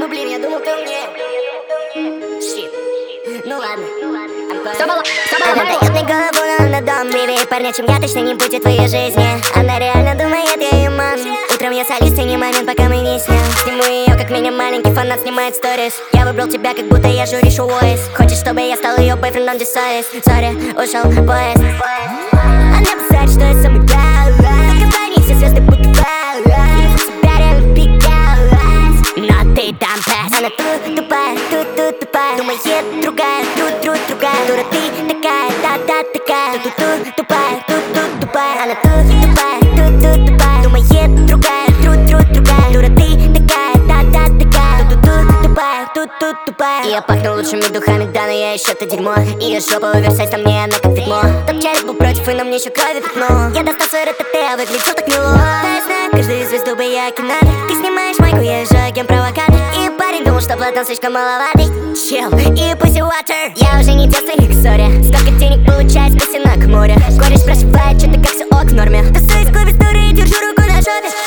Ну блин, я думал, ты умнее. Щит. Ну ладно. Она дает мне голову на дом. Милее парня, чем я, точно не будет в твоей жизни. Она реально думает, я ее ман. Утром я солист, и не момент, пока мы не снем. Сниму ее, как меня маленький фанат снимает сторис. Я выбрал тебя, как будто я жюришу Уэйс. Хочешь, чтобы я стал ее бойфрендом, десайс. Сори, ушел поезд. Она базарит, что я самый главный. В компании все звезды будто вау. Я себя реально пикалась, но ты там пас. Она тут тупая, тут тупая. Думает другая, другая. Дура ты такая, да такая. Тут тупая, тут тупая. Она тут тупая. Думает другая, другая. Дура ты такая, да такая. Тут тупая. И я пахну лучшими духами, да, но я еще то дерьмо. Ее жопа оверсайз, а мне она как пятно. Топ-чарик был против, и на мне еще крови пятно. Я достал свой РТТ, а выглядел так мило. Да, я знаю, каждую звезду бы я кинали. Ты снимаешь майку, я езжу агент-провокатор. И парень думал, что Платон слишком маловатый. Чел, и pussy water. Я уже не девственник, сори. Сколько денег получает, спасена к морю. Кореш спрашивает, что ты как все ок в норме. Тусуюсь в клубе, стори, держу руку на жопе.